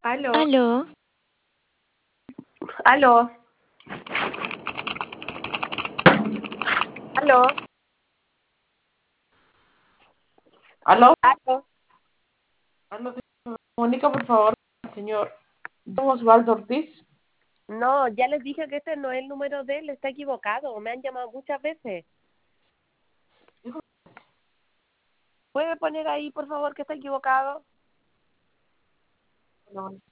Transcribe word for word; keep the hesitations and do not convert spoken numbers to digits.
Aló, Aló, aló, aló, Aló, aló. aló, señor. Comunica por favor al señor Don Osvaldo Ortiz. No, ya les dije que este no es el número de él, está equivocado. Me han llamado muchas veces. ¿Puede poner ahí, por favor, que está equivocado? No,